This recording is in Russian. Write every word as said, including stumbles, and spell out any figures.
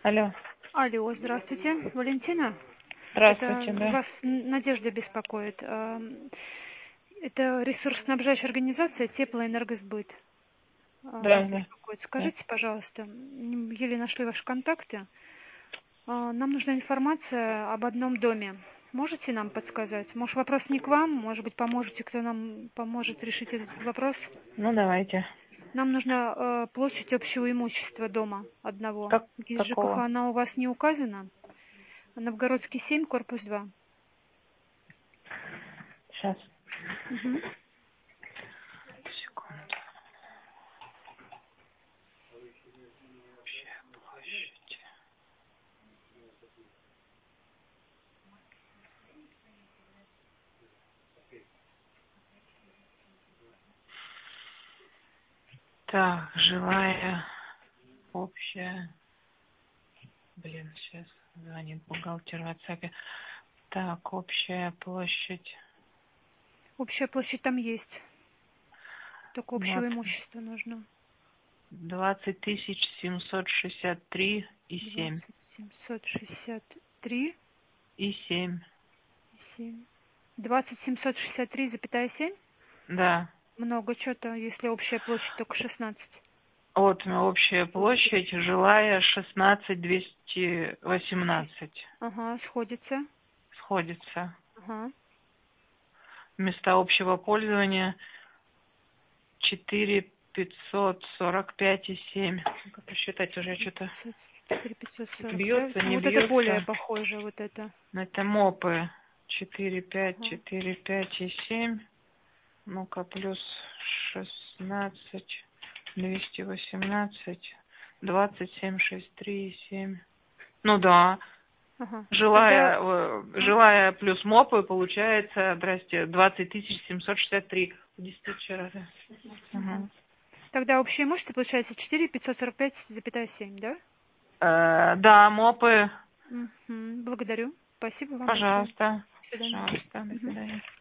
Алло. Алло, здравствуйте, Валентина. Здравствуйте, Это да. вас Надежда беспокоит. А, Это ресурсоснабжающая организация Теплоэнергосбыт. А, Да, Вас да. беспокоит. Да. Скажите, пожалуйста, м, еле нашли ваши контакты. А, Нам нужна информация об одном доме. Можете нам подсказать? Может, вопрос не к вам, может быть, поможете, кто нам поможет решить этот вопрос? Ну, давайте. Нам нужна э, площадь общего имущества дома одного. Как, Из ЖКХ какого? она у вас не указана? Новгородский семь, корпус два. Сейчас. Мгм. Секунду. Общая площадь. Так, жилая, общая. Блин, сейчас звонит бухгалтер в WhatsApp. Так, общая площадь. Общая площадь там есть. Только общего двадцать имущества нужно. двадцать тысяч семьсот шестьдесят три и семь. Двадцать семьсот шестьдесят три И семь. семь. Двадцать семьсот шестьдесят три запятая семь. Да. Много что-то, если общая площадь только шестнадцать. Вот общая площадь, Тысяч. жилая шестнадцать двести восемнадцать. Ага, сходится. Сходится. Ага. Места общего пользования четыре пятьсот сорок пять и семь. Как посчитать уже что-то четыре пятьсот сорок пять. бьется, Ну не вот это более бьется. похоже, вот это. Это мопы. четыре пять, Ага. четыре пять и семь. Ну-ка, плюс шестнадцать, двести восемнадцать, двадцать семь, шесть, три и семь. Ну да. Ага. Жилая, Тогда, э, а? жилая плюс мопы получается, здрасте, двадцать тысяч семьсот шестьдесят три. десять тысяч раз. Ага. Угу. Тогда общее имущество получается четыре пятьсот сорок пять запятая семь, да? Э, да, мопы. Мгм. Благодарю. Спасибо вам большое. Пожалуйста. До свидания. Пожалуйста. До Мгм. свидания.